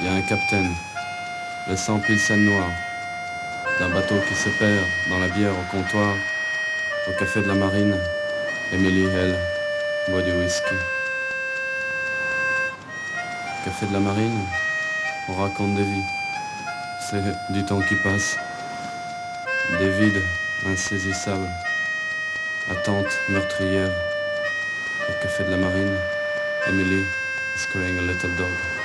Il y a un capitaine, laissant pile scène noire, d'un bateau qui se perd dans la bière au comptoir, au café de la marine. Émilie, elle, boit du whisky. Café de la marine, on raconte des vies. C'est du temps qui passe, des vides insaisissables, attentes meurtrières. Au café de la marine, Emily is carrying a little dog.